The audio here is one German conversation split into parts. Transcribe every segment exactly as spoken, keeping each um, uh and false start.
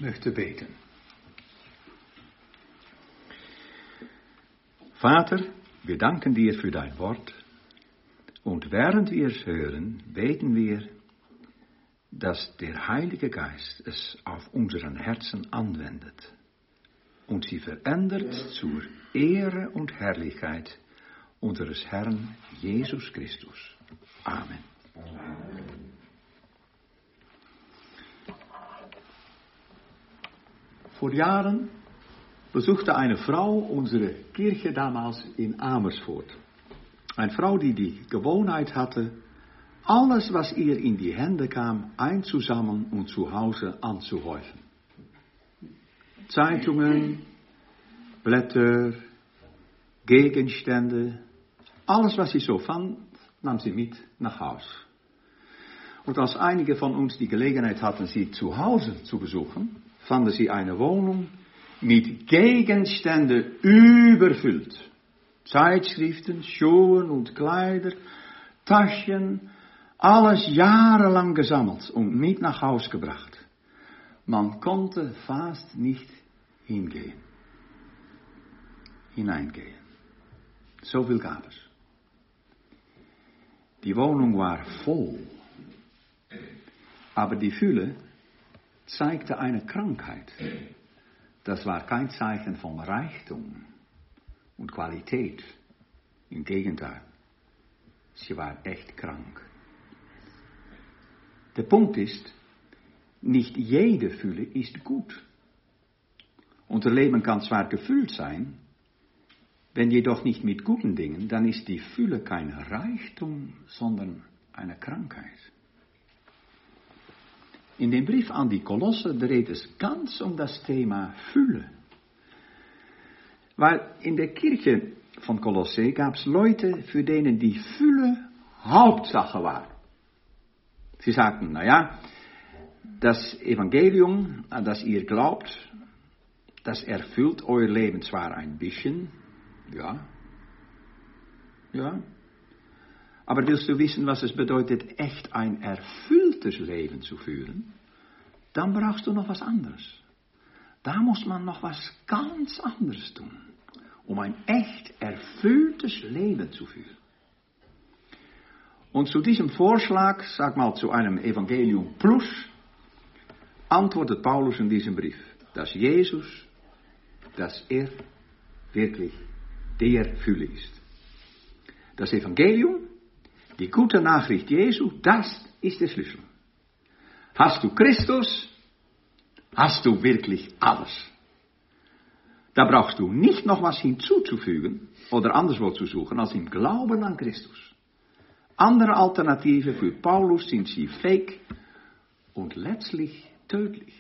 möchte beten. Vater, wir danken dir für dein Wort und während wir es hören, beten wir, dass der Heilige Geist es auf unseren Herzen anwendet und sie verändert zur Ehre und Herrlichkeit unseres Herrn Jesus Christus. Amen. Vor Jahren besuchte eine Frau unsere Kirche damals in Amersfoort. Eine Frau, die die Gewohnheit hatte, alles, was ihr in die Hände kam, einzusammeln und zu Hause anzuhäufen. Zeitungen, Blätter, Gegenstände, alles, was sie so fand, nahm sie mit nach Haus. Und als einige von uns die Gelegenheit hatten, sie zu Hause zu besuchen, fanden sie eine Wohnung mit Gegenständen überfüllt. Zeitschriften, Schuhe und Kleider, Taschen, alles jahrelang gesammelt und mit nach Haus gebracht. Man konnte fast nicht hingehen, hineingehen. So viel gab es. Die Wohnung war voll, aber die Fülle zeigte eine Krankheit. Das war kein Zeichen von Reichtum und Qualität. Im Gegenteil, sie war echt krank. Der Punkt ist, nicht jede Fülle ist gut. Unser Leben kann zwar gefüllt sein, wenn jedoch nicht mit guten Dingen, dann ist die Fülle kein Reichtum, sondern eine Krankheit. In dem Brief an die Kolosse dreht es ganz um das Thema Fülle. Weil in der Kirche von Kolosse gab es Leute, für denen die Fülle Hauptsache war. Sie sagten, naja, das Evangelium, an das ihr glaubt, das erfüllt euer Leben zwar ein bisschen, ja, ja, aber willst du wissen, was es bedeutet, echt ein erfülltes Leben zu führen? Dann brauchst du noch was anderes. Da muss man noch was ganz anderes tun, um ein echt erfülltes Leben zu führen. Und zu diesem Vorschlag, sag mal zu einem Evangelium Plus, antwortet Paulus in diesem Brief, dass Jesus, dass er wirklich der Fülle ist. Das Evangelium, die gute Nachricht Jesu, das ist der Schlüssel. Hast du Christus, hast du wirklich alles. Da brauchst du nicht noch was hinzuzufügen oder anderswo zu suchen als im Glauben an Christus. Andere Alternativen für Paulus sind sie fake und letztlich tödlich.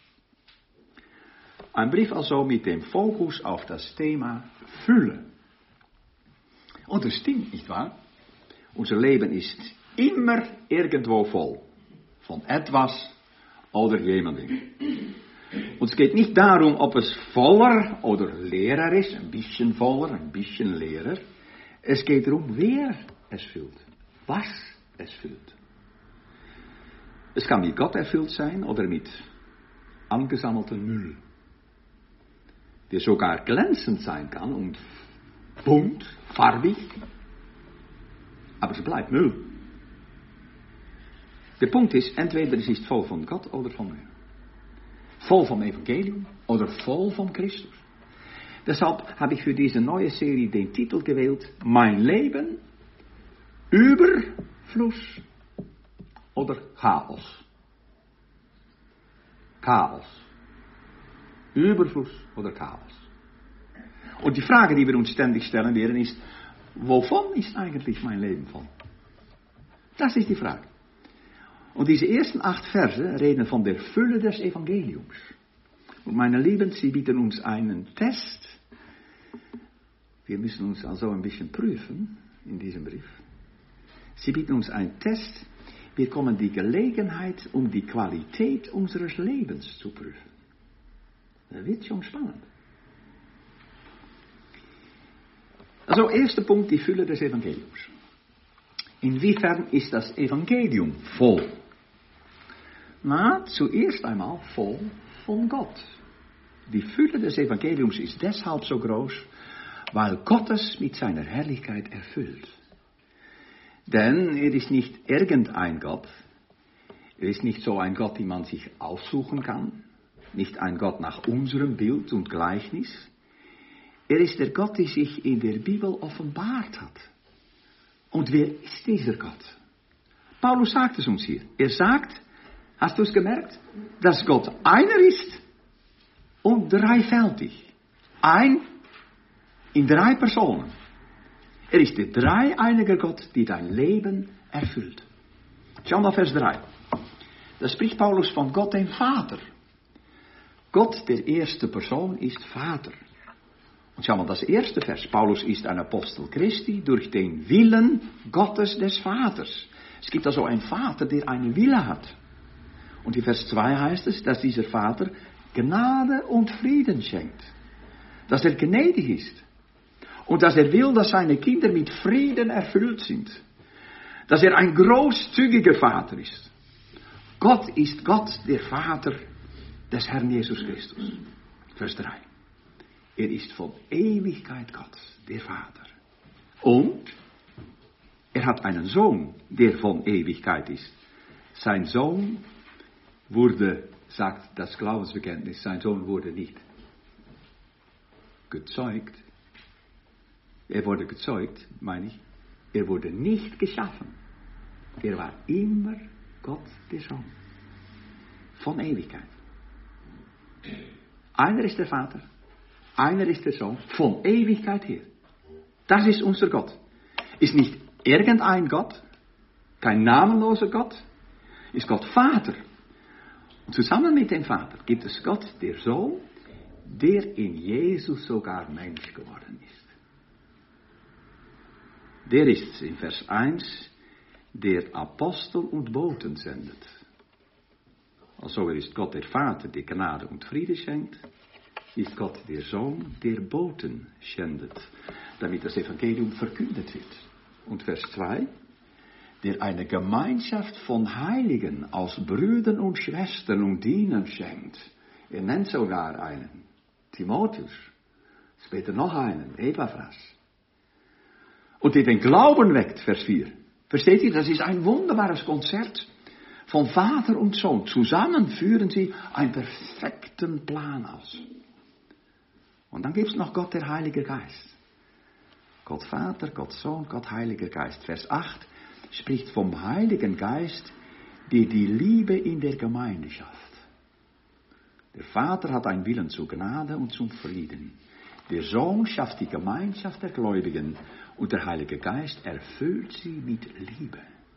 Ein Brief also mit dem Fokus auf das Thema Fülle. Und es stimmt, nicht wahr? Unser Leben ist immer irgendwo voll. Von etwas oder jemandem. Und es geht nicht darum, ob es voller oder leerer ist. Ein bisschen voller, ein bisschen leerer. Es geht darum, wer es füllt. Was es füllt. Es kann mit Gott erfüllt sein oder mit angesammeltem Müll. Der sogar glänzend sein kann und bunt, farbig. Aber es bleibt Müll. Der Punkt ist, entweder es ist voll von Gott oder von Müll. Voll vom Evangelium oder voll von Christus. Deshalb habe ich für diese neue Serie den Titel gewählt, Mein Leben, Überfluss oder Chaos. Chaos. Überfluss oder Chaos. Und die Frage, die wir uns ständig stellen werden, ist, wovon ist eigentlich mein Leben voll? Das ist die Frage. Und diese ersten acht Verse reden von der Fülle des Evangeliums. Und meine Lieben, sie bieten uns einen Test. Wir müssen uns also ein bisschen prüfen in diesem Brief. Sie bieten uns einen Test. Wir bekommen die Gelegenheit, um die Qualität unseres Lebens zu prüfen. Das wird schon spannend. Also, erster Punkt, die Fülle des Evangeliums. Inwiefern ist das Evangelium voll? Na, zuerst einmal voll von Gott. Die Fülle des Evangeliums ist deshalb so groß, weil Gott es mit seiner Herrlichkeit erfüllt. Denn er ist nicht irgendein Gott. Er ist nicht so ein Gott, den man sich aussuchen kann. Nicht ein Gott nach unserem Bild und Gleichnis. Er ist der Gott, der sich in der Bibel offenbart hat. Und wer ist dieser Gott? Paulus sagt es uns hier. Er sagt, hast du es gemerkt, dass Gott einer ist und dreifältig. Ein in drei Personen. Er ist der dreieinige Gott, der dein Leben erfüllt. Schau mal Vers drei. Da spricht Paulus von Gott, dem Vater. Gott, der erste Person, ist Vater. Und schau mal, das erste Vers. Paulus ist ein Apostel Christi durch den Willen Gottes des Vaters. Es gibt also einen Vater, der einen Wille hat. Und in Vers zwei heißt es, dass dieser Vater Gnade und Frieden schenkt. Dass er gnädig ist. Und dass er will, dass seine Kinder mit Frieden erfüllt sind. Dass er ein großzügiger Vater ist. Gott ist Gott, der Vater des Herrn Jesus Christus. Vers drei. Er ist von Ewigkeit Gott, der Vater. Und er hat einen Sohn, der von Ewigkeit ist. Sein Sohn wurde, sagt das Glaubensbekenntnis, sein Sohn wurde nicht gezeugt. Er wurde gezeugt, meine ich. Er wurde nicht geschaffen. Er war immer Gott, der Sohn. Von Ewigkeit. Einer ist der Vater. Einer ist der Sohn. Von Ewigkeit her. Das ist unser Gott. Ist nicht irgendein Gott. Kein namenloser Gott. Ist Gott Vater. Und zusammen mit dem Vater gibt es Gott, der Sohn, der in Jesus sogar Mensch geworden ist. Der ist in Vers eins, der Apostel und Boten sendet. Also er ist Gott der Vater, der Gnade und Friede schenkt, ist Gott der Sohn, der Boten sendet, damit das Evangelium verkündet wird. Und Vers zwei, der eine Gemeinschaft von Heiligen als Brüdern und Schwestern und Dienern schenkt. Er nennt sogar einen, Timotheus, später noch einen, Epaphras. Und der den Glauben weckt, Vers vier. Versteht ihr, das ist ein wunderbares Konzert von Vater und Sohn. Zusammen führen sie einen perfekten Plan aus. Und dann gibt es noch Gott, der Heilige Geist. Gott Vater, Gott Sohn, Gott Heiliger Geist. Vers acht spricht vom Heiligen Geist, der die Liebe in der Gemeinde schafft. Der Vater hat einen Willen zur Gnade und zum Frieden. Der Sohn schafft die Gemeinschaft der Gläubigen und der Heilige Geist erfüllt sie mit Liebe.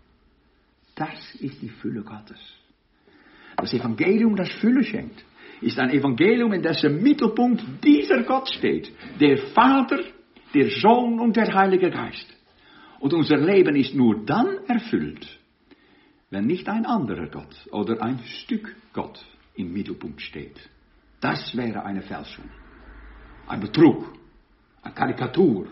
Das ist die Fülle Gottes. Das Evangelium, das Fülle schenkt, ist ein Evangelium, in dessen Mittelpunkt dieser Gott steht. Der Vater, der Sohn und der Heilige Geist. Und unser Leben ist nur dann erfüllt, wenn nicht ein anderer Gott oder ein Stück Gott im Mittelpunkt steht. Das wäre eine Fälschung. Ein Betrug, eine Karikatur.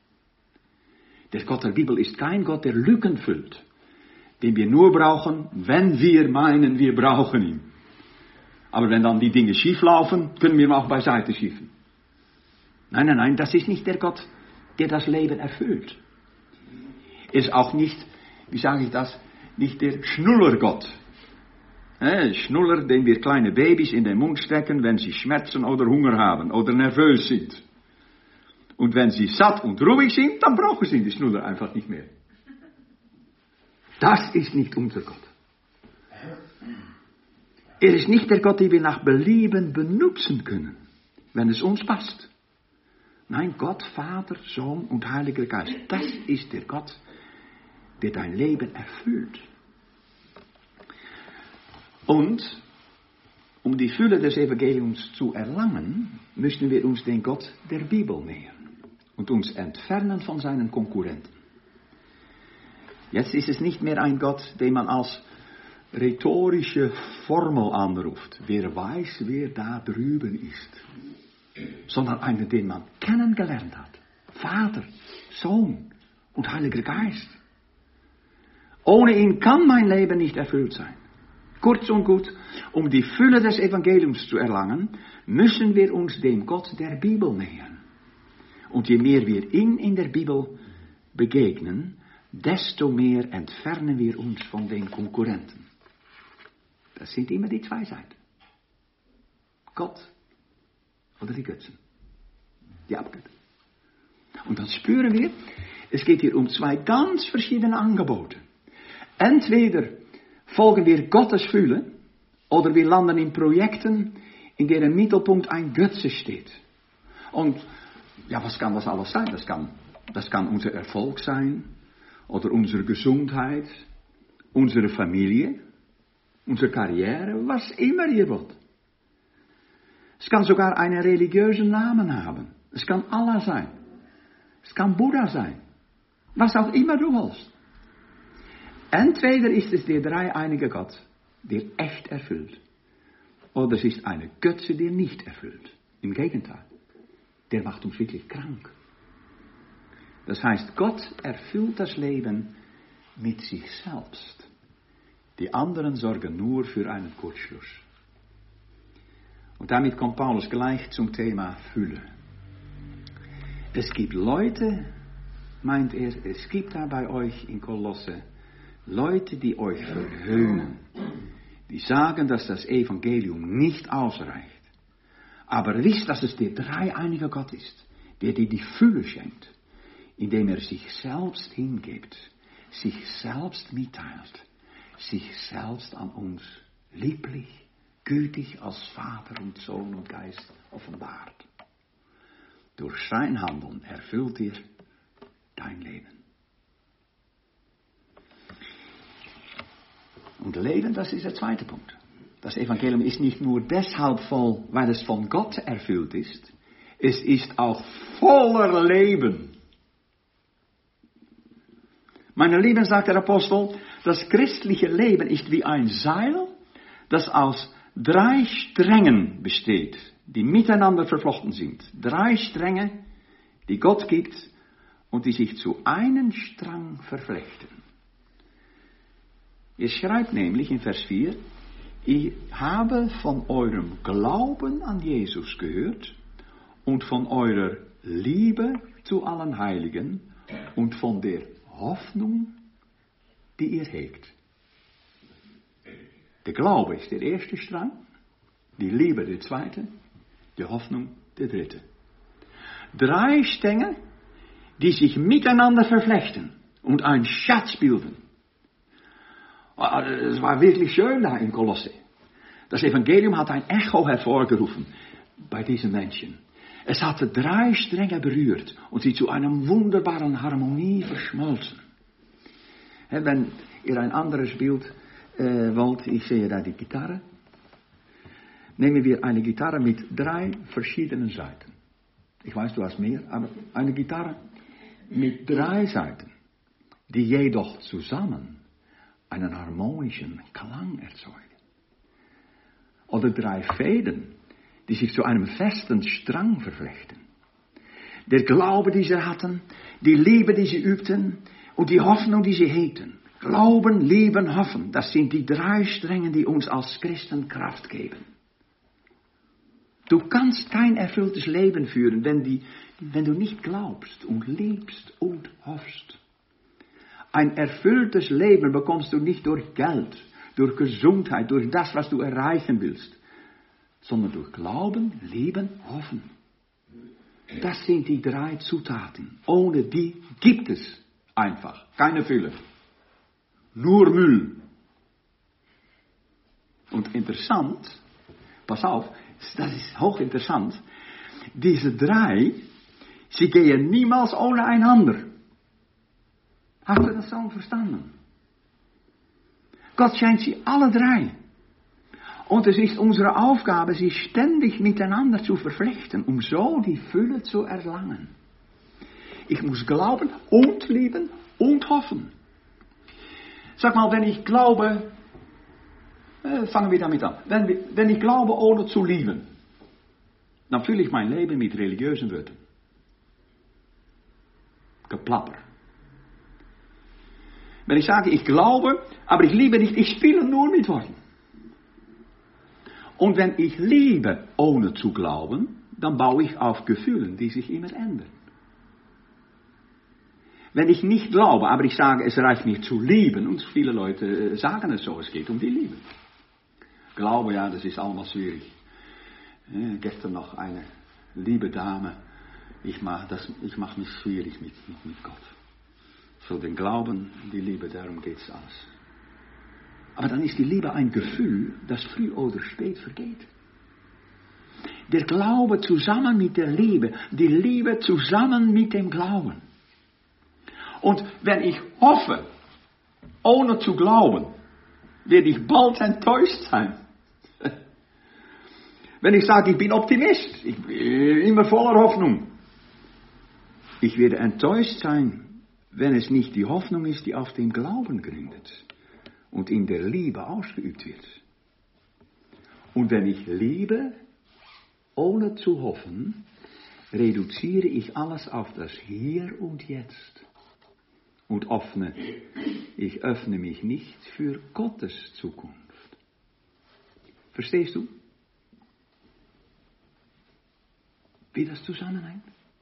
Der Gott der Bibel ist kein Gott, der Lücken füllt, den wir nur brauchen, wenn wir meinen, wir brauchen ihn. Aber wenn dann die Dinge schief laufen, können wir ihn auch beiseite schieben. Nein, nein, nein, das ist nicht der Gott, der das Leben erfüllt. Er ist auch nicht, wie sage ich das, nicht der Schnullergott. Äh, Schnuller, den wir kleine Babys in den Mund stecken, wenn sie Schmerzen oder Hunger haben oder nervös sind. Und wenn sie satt und ruhig sind, dann brauchen sie die Schnuller einfach nicht mehr. Das ist nicht unser Gott. Er ist nicht der Gott, den wir nach Belieben benutzen können, wenn es uns passt. Nein, Gott, Vater, Sohn und Heiliger Geist, das ist der Gott, der dein Leben erfüllt. Und um die Fülle des Evangeliums zu erlangen, müssen wir uns den Gott der Bibel nähern und uns entfernen von seinen Konkurrenten. Jetzt ist es nicht mehr ein Gott, den man als rhetorische Formel anruft. Wer weiß, wer da drüben ist. Sondern einen, den man kennengelernt hat. Vater, Sohn und Heiliger Geist. Ohne ihn kann mein Leben nicht erfüllt sein. Kurz und gut, um die Fülle des Evangeliums zu erlangen, müssen wir uns dem Gott der Bibel nähern. Und je mehr wir ihn in der Bibel begegnen, desto mehr entfernen wir uns von den Konkurrenten. Das sind immer die zwei Seiten. Gott oder die Götzen. Die Abgötter. Und dann spüren wir, es geht hier um zwei ganz verschiedene Angebote. Entweder folgen wir Gottes Fülle, oder wir landen in Projekten, in deren Mittelpunkt ein Götze steht. Und ja, was kann das alles sein? Das kann, das kann unser Erfolg sein, oder unsere Gesundheit, unsere Familie, unsere Karriere, was immer ihr wollt. Es kann sogar einen religiösen Namen haben. Es kann Allah sein. Es kann Buddha sein. Was auch immer du willst. Entweder ist es der dreieinige Gott, der echt erfüllt. Oder es ist eine Götze, die nicht erfüllt. Im Gegenteil. Der macht uns wirklich krank. Das heißt, Gott erfüllt das Leben mit sich selbst. Die anderen sorgen nur für einen Kurzschluss. Und damit kommt Paulus gleich zum Thema Fülle. Es gibt Leute, meint er, es gibt da bei euch in Kolosse Leute, die euch verhöhnen. Die sagen, dass das Evangelium nicht ausreicht. Aber wisst, dass es der dreieinige Gott ist, der dir die Fülle schenkt, indem er sich selbst hingibt, sich selbst mitteilt, sich selbst an uns lieblich, gütig als Vater und Sohn und Geist offenbart. Durch sein Handeln erfüllt er dein Leben. Und Leben, das ist der zweite Punkt. Das Evangelium ist nicht nur deshalb voll, weil es von Gott erfüllt ist. Es ist auch voller Leben. Meine Lieben, sagt der Apostel, das christliche Leben ist wie ein Seil, das aus drei Strängen besteht, die miteinander verflochten sind. Drei Stränge, die Gott gibt und die sich zu einem Strang verflechten. Er schreibt nämlich in Vers vier, ich habe von eurem Glauben an Jesus gehört und von eurer Liebe zu allen Heiligen und von der Hoffnung, die ihr hegt. Der Glaube ist der erste Strang, die Liebe der zweite, die Hoffnung der dritte. Drei Stränge, die sich miteinander verflechten und einen Schatz bilden. Es war wirklich schön da in Kolosse. Das Evangelium hat ein Echo hervorgerufen bei diesen Menschen. Es hatte drei Stränge berührt und sie zu einer wunderbaren Harmonie verschmolzen. Wenn ihr ein anderes Bild äh, wollt, ich sehe da die Gitarre. Nehmen wir eine Gitarre mit drei verschiedenen Seiten. Ich weiß, du hast mehr, aber eine Gitarre mit drei Seiten, die jedoch zusammen einen harmonischen Klang erzeugen. Oder drei Fäden, die sich zu einem festen Strang verflechten. Der Glaube, die sie hatten, die Liebe, die sie übten und die Hoffnung, die sie hegten. Glauben, lieben, hoffen, das sind die drei Stränge, die uns als Christen Kraft geben. Du kannst kein erfülltes Leben führen, wenn, die, wenn du nicht glaubst und liebst und hoffst. Ein erfülltes Leben bekommst du nicht durch Geld, durch Gesundheit, durch das, was du erreichen willst, sondern durch Glauben, Lieben, Hoffen. Das sind die drei Zutaten. Ohne die gibt es einfach keine Fülle. Nur Müll. Und interessant, pass auf, das ist hochinteressant, diese drei, sie gehen niemals ohne einander. Habt ihr das so verstanden? Gott schenkt sie alle drei. Und es ist unsere Aufgabe, sie ständig miteinander zu verflechten, um so die Fülle zu erlangen. Ich muss glauben und lieben und hoffen. Sag mal, wenn ich glaube, äh, fangen wir damit an. Wenn, wenn ich glaube, ohne zu lieben, dann fülle ich mein Leben mit religiösen Wörtern. Geplapper. Wenn ich sage, ich glaube, aber ich liebe nicht, ich spiele nur mit Worten. Und wenn ich liebe, ohne zu glauben, dann baue ich auf Gefühlen, die sich immer ändern. Wenn ich nicht glaube, aber ich sage, es reicht nicht zu lieben, und viele Leute sagen es so, es geht um die Liebe. Glaube, ja, das ist allemaal schwierig. Ja, gestern noch eine liebe Dame, ich mache das, ich mache mich schwierig mit, mit, mit Gott. So den Glauben, die Liebe, darum geht's alles. Aber dann ist die Liebe ein Gefühl, das früh oder spät vergeht. Der Glaube zusammen mit der Liebe, die Liebe zusammen mit dem Glauben. Und wenn ich hoffe, ohne zu glauben, werde ich bald enttäuscht sein. Wenn ich sage, ich bin Optimist, ich bin immer voller Hoffnung. Ich werde enttäuscht sein, wenn es nicht die Hoffnung ist, die auf dem Glauben gründet und in der Liebe ausgeübt wird. Und wenn ich liebe, ohne zu hoffen, reduziere ich alles auf das Hier und Jetzt. Und öffne, ich öffne mich nicht für Gottes Zukunft. Verstehst du? Wie das zusammenhängt?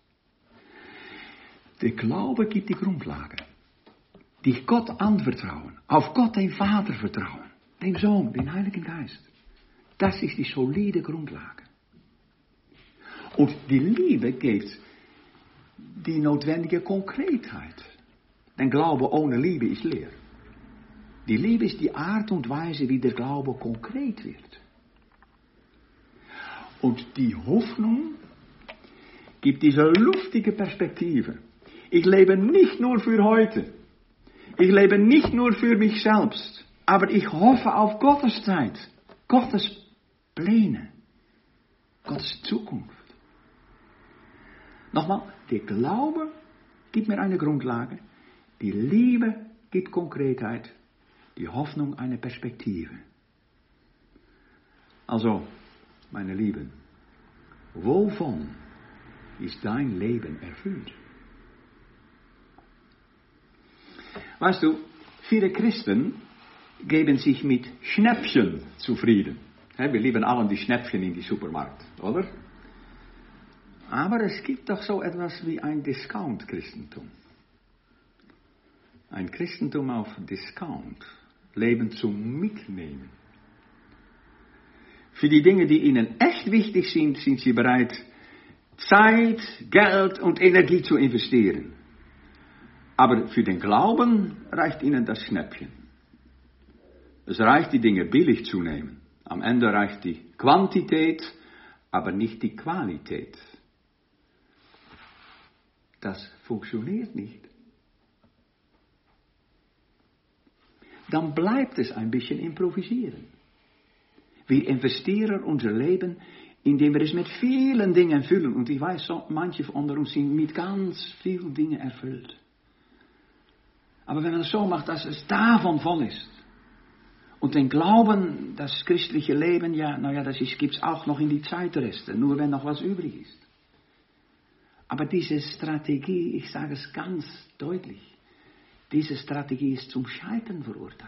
Der Glaube gibt die Grundlage. Die Gott anvertrauen. Auf Gott den Vater vertrauen. Den Sohn, den Heiligen Geist. Das ist die solide Grundlage. Und die Liebe gibt die notwendige Konkretheit. Denn Glaube ohne Liebe ist leer. Die Liebe ist die Art und Weise, wie der Glaube konkret wird. Und die Hoffnung gibt diese luftige Perspektive. Ich lebe nicht nur für heute. Ich lebe nicht nur für mich selbst. Aber ich hoffe auf Gottes Zeit. Gottes Pläne. Gottes Zukunft. Nochmal, der Glaube gibt mir eine Grundlage. Die Liebe gibt Konkretheit, die Hoffnung eine Perspektive. Also, meine Lieben, wovon ist dein Leben erfüllt? Weißt du, viele Christen geben sich mit Schnäppchen zufrieden. Wir lieben alle die Schnäppchen in die Supermarkt, oder? Aber es gibt doch so etwas wie ein Discount-Christentum. Ein Christentum auf Discount. Leben zum Mitnehmen. Für die Dinge, die ihnen echt wichtig sind, sind sie bereit, Zeit, Geld und Energie zu investieren. Aber für den Glauben reicht ihnen das Schnäppchen. Es reicht, die Dinge billig zu nehmen. Am Ende reicht die Quantität, aber nicht die Qualität. Das funktioniert nicht. Dann bleibt es ein bisschen improvisieren. Wir investieren unser Leben, indem wir es mit vielen Dingen füllen. Und ich weiß, so, manche von uns sind mit ganz vielen Dingen erfüllt. Aber wenn man es so macht, dass es davon voll ist. Und den Glauben, das christliche Leben, ja, naja, das gibt es auch noch in die Zeitreste, nur wenn noch was übrig ist. Aber diese Strategie, ich sage es ganz deutlich, diese Strategie ist zum Scheitern verurteilt.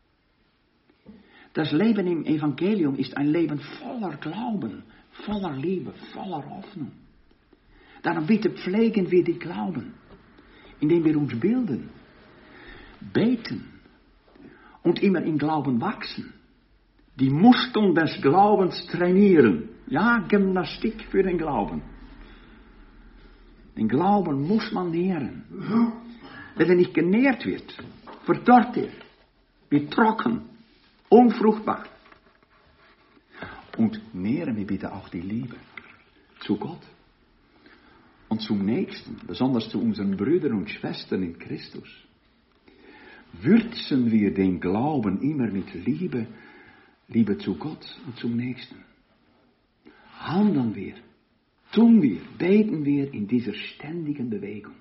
Das Leben im Evangelium ist ein Leben voller Glauben, voller Liebe, voller Hoffnung. Darum bitte pflegen wir die Glauben, indem wir uns bilden, beten und immer im Glauben wachsen. Die Muskeln des Glaubens trainieren. Ja, Gymnastik für den Glauben. Den Glauben muss man nähren. Wenn er nicht genährt wird, verdorrt er, wird trocken, unfruchtbar. Und nähren wir bitte auch die Liebe zu Gott und zum Nächsten, besonders zu unseren Brüdern und Schwestern in Christus. Würzen wir den Glauben immer mit Liebe, Liebe zu Gott und zum Nächsten. Handeln wir, tun wir, beten wir in dieser ständigen Bewegung.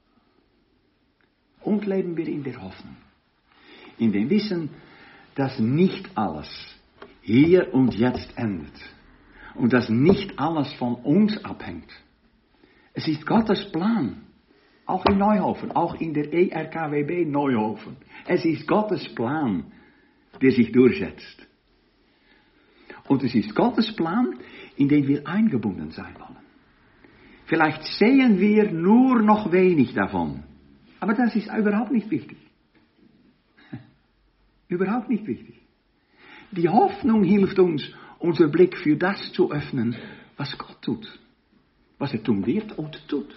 Und leben wir in der Hoffnung, in dem Wissen, dass nicht alles hier und jetzt endet und dass nicht alles von uns abhängt. Es ist Gottes Plan, auch in Neuhofen, auch in der E R K W B Neuhofen. Es ist Gottes Plan, der sich durchsetzt. Und es ist Gottes Plan, in den wir eingebunden sein wollen. Vielleicht sehen wir nur noch wenig davon. Aber das ist überhaupt nicht wichtig. Überhaupt nicht wichtig. Die Hoffnung hilft uns, unser Blick für das zu öffnen, was Gott tut. Was er tun wird und tut.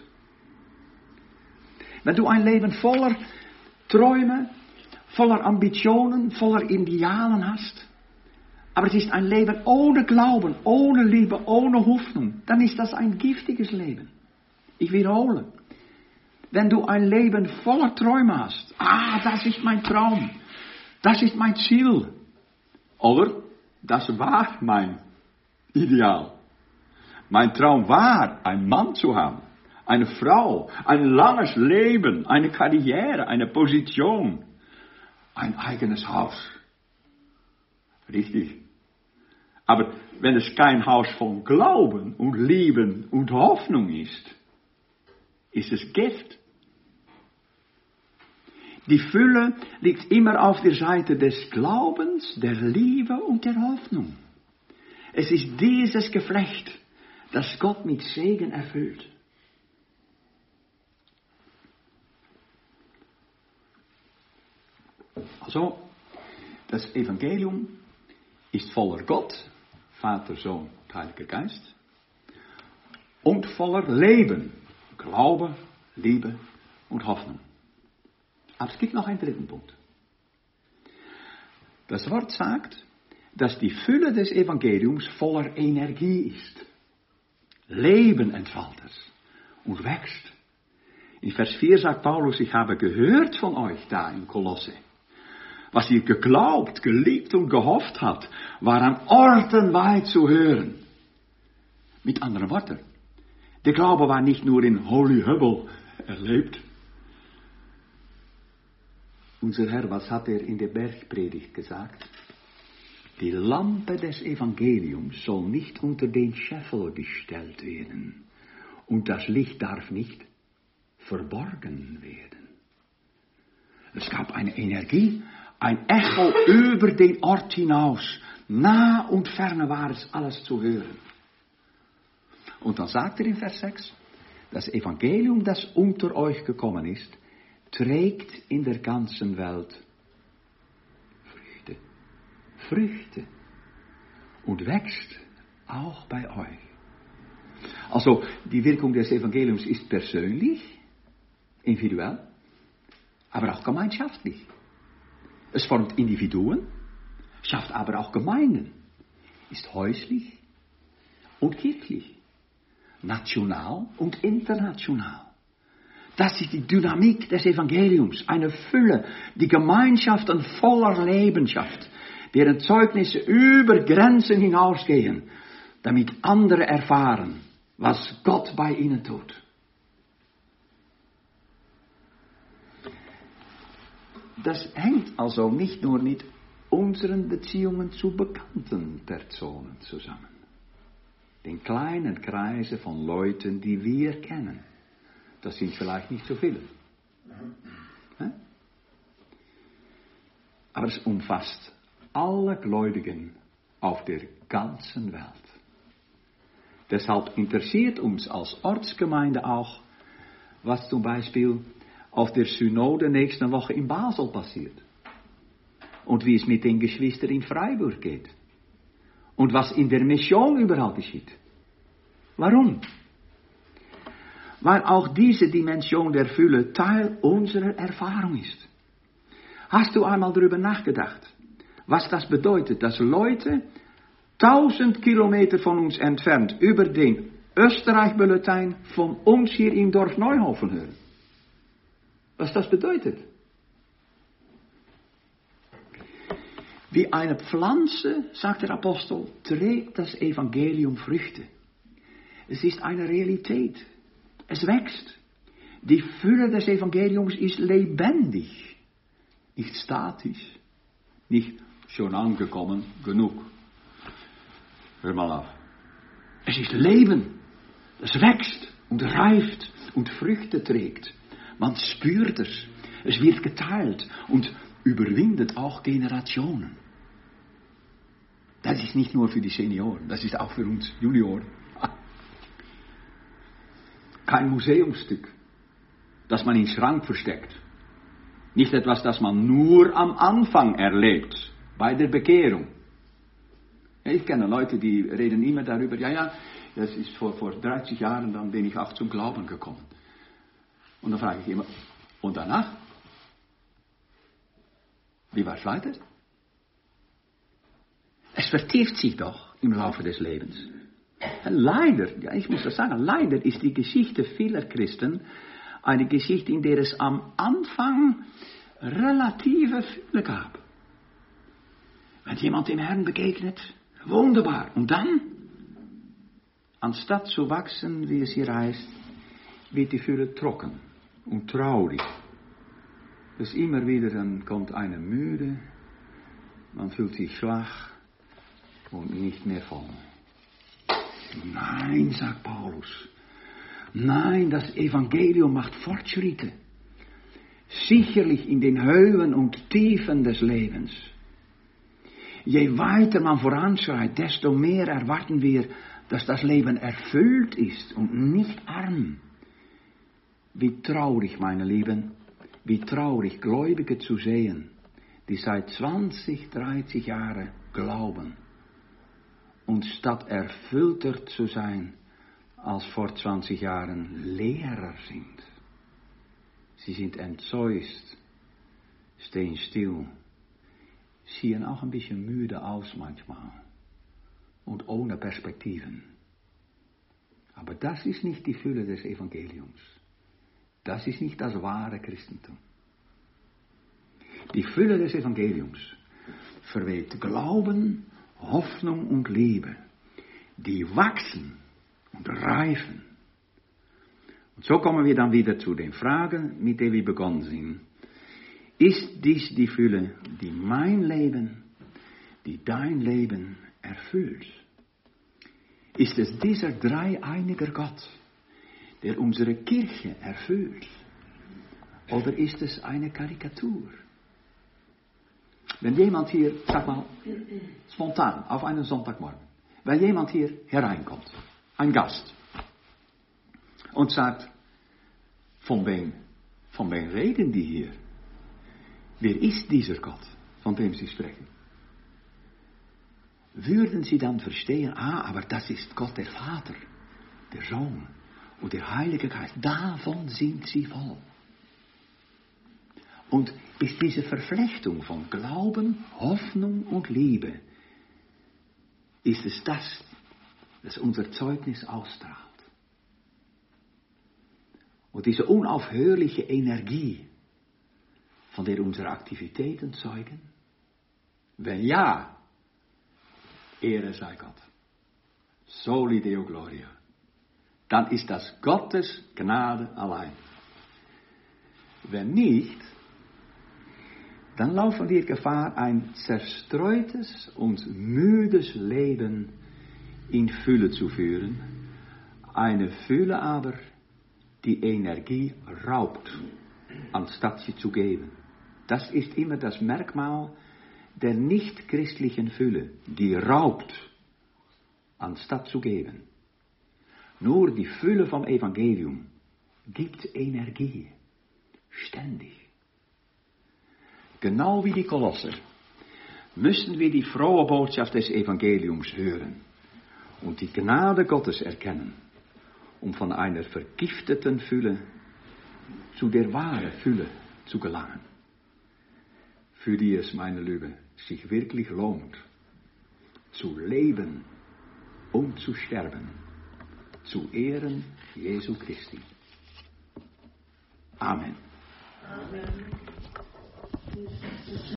Wenn du ein Leben voller Träume, voller Ambitionen, voller Idealen hast, aber es ist ein Leben ohne Glauben, ohne Liebe, ohne Hoffnung, dann ist das ein giftiges Leben. Ich wiederhole. Wenn du ein Leben voller Träume hast, ah, das ist mein Traum, das ist mein Ziel, oder das war mein Ideal. Mein Traum war, einen Mann zu haben, eine Frau, ein langes Leben, eine Karriere, eine Position, ein eigenes Haus. Richtig. Aber wenn es kein Haus von Glauben und Lieben und Hoffnung ist, ist es Gift. Die Fülle liegt immer auf der Seite des Glaubens, der Liebe und der Hoffnung. Es ist dieses Geflecht, das Gott mit Segen erfüllt. Also, das Evangelium ist voller Gott, Vater, Sohn und Heiliger Geist, und voller Leben, Glaube, Liebe und Hoffnung. Aber es gibt noch einen dritten Punkt. Das Wort sagt, dass die Fülle des Evangeliums voller Energie ist. Leben entfaltet und wächst. In Vers vier sagt Paulus, ich habe gehört von euch da in Kolosse. Was ihr geglaubt, geliebt und gehofft habt, war an Orten weit zu hören. Mit anderen Worten, der Glaube war nicht nur in Holy Hubbel erlebt. Unser Herr, was hat er in der Bergpredigt gesagt? Die Lampe des Evangeliums soll nicht unter den Scheffel gestellt werden. Und das Licht darf nicht verborgen werden. Es gab eine Energie, ein Echo über den Ort hinaus. Nah und ferne war es alles zu hören. Und dann sagt er in Vers sechs, das Evangelium, das unter euch gekommen ist, trägt in der ganzen Welt Früchte. Früchte. Und wächst auch bei euch. Also, die Wirkung des Evangeliums ist persönlich, individuell, aber auch gemeinschaftlich. Es formt Individuen, schafft aber auch Gemeinden, ist häuslich und kirchlich, national und international. Das ist die Dynamik des Evangeliums, eine Fülle, die Gemeinschaften voller Leben schafft, deren Zeugnisse über Grenzen hinausgehen, damit andere erfahren, was Gott bei ihnen tut. Das hängt also nicht nur mit unseren Beziehungen zu bekannten Personen zusammen, den kleinen Kreise von Leuten, die wir kennen. Das sind vielleicht nicht so viele. Aber es umfasst alle Gläubigen auf der ganzen Welt. Deshalb interessiert uns als Ortsgemeinde auch, was zum Beispiel auf der Synode nächste Woche in Basel passiert. Und wie es mit den Geschwistern in Freiburg geht. Und was in der Mission überhaupt geschieht. Warum? Weil auch diese Dimension der Fülle Teil unserer Erfahrung ist. Hast du einmal darüber nachgedacht, was das bedeutet, dass Leute tausend Kilometer von uns entfernt über den Österreich-Bulletin von uns hier im Dorf Neuhofen hören? Was das bedeutet? Wie eine Pflanze, sagt der Apostel, trägt das Evangelium Früchte. Es ist eine Realität. Es wächst. Die Fülle des Evangeliums ist lebendig, nicht statisch, nicht schon angekommen genug. Hör mal auf. Es ist Leben. Es wächst und reift und Früchte trägt. Man spürt es. Es wird geteilt und überwindet auch Generationen. Das ist nicht nur für die Senioren, das ist auch für uns Junioren. Kein Museumsstück, das man in den Schrank versteckt. Nicht etwas, das man nur am Anfang erlebt, bei der Bekehrung. Ja, ich kenne Leute, die reden immer darüber, ja, ja, das ist vor, vor dreißig Jahren, dann bin ich auch zum Glauben gekommen. Und dann frage ich immer, und danach? Wie war es weiter? Es vertieft sich doch im Laufe des Lebens. Leider, ja, ich muss das sagen, leider ist die Geschichte vieler Christen eine Geschichte, in der es am Anfang relative Fülle gab. Wenn jemand dem Herrn begegnet, wunderbar. Und dann, anstatt zu wachsen, wie es hier heißt, wird die Fülle trocken und traurig. Dus immer wieder, dann kommt eine Müde, man fühlt sich schwach und nicht mehr voll. Nein, sagt Paulus. Nein, das Evangelium macht Fortschritte. Sicherlich in den Höhen und Tiefen des Lebens. Je weiter man voranschreitet, desto mehr erwarten wir, dass das Leben erfüllt ist und nicht arm. Wie traurig, meine Lieben, wie traurig, Gläubige zu sehen, die seit zwanzig, dreißig Jahren glauben. Und statt erfüllter zu sein, als vor zwanzig Jahren leerer sind. Sie sind enttäuscht, stehen still, sehen auch ein bisschen müde aus manchmal und ohne Perspektiven. Aber das ist nicht die Fülle des Evangeliums. Das ist nicht das wahre Christentum. Die Fülle des Evangeliums verweht Glauben, Hoffnung und Liebe, die wachsen und reifen. Und so kommen wir dann wieder zu den Fragen, mit denen wir begonnen sind. Ist dies die Fülle, die mein Leben, die dein Leben erfüllt? Ist es dieser dreieiniger Gott, der unsere Kirche erfüllt? Oder ist es eine Karikatur? Wenn jemand hier, sag mal, spontan, auf einen Sonntagmorgen, wenn jemand hier hereinkommt, ein Gast, und sagt, von wem, von wem reden die hier? Wer ist dieser Gott, von dem sie sprechen? Würden sie dann verstehen, ah, aber das ist Gott der Vater, der Sohn und der Heilige Geist, davon sind sie voll. Und ist diese Verflechtung von Glauben, Hoffnung und Liebe, ist es das, das unser Zeugnis ausstrahlt. Und diese unaufhörliche Energie, von der unsere Aktivitäten zeugen? Wenn ja, Ehre sei Gott. Soli Deo Gloria. Dann ist das Gottes Gnade allein. Wenn nicht, dann laufen wir Gefahr, ein zerstreutes und müdes Leben in Fülle zu führen. Eine Fülle aber, die Energie raubt, anstatt sie zu geben. Das ist immer das Merkmal der nicht-christlichen Fülle, die raubt, anstatt zu geben. Nur die Fülle vom Evangelium gibt Energie, ständig. Genau wie die Kolosser müssen wir die frohe Botschaft des Evangeliums hören und die Gnade Gottes erkennen, um von einer vergifteten Fülle zu der wahren Fülle zu gelangen, für die es, meine Liebe, sich wirklich lohnt, zu leben und zu sterben, zu Ehren Jesu Christi. Amen. Amen.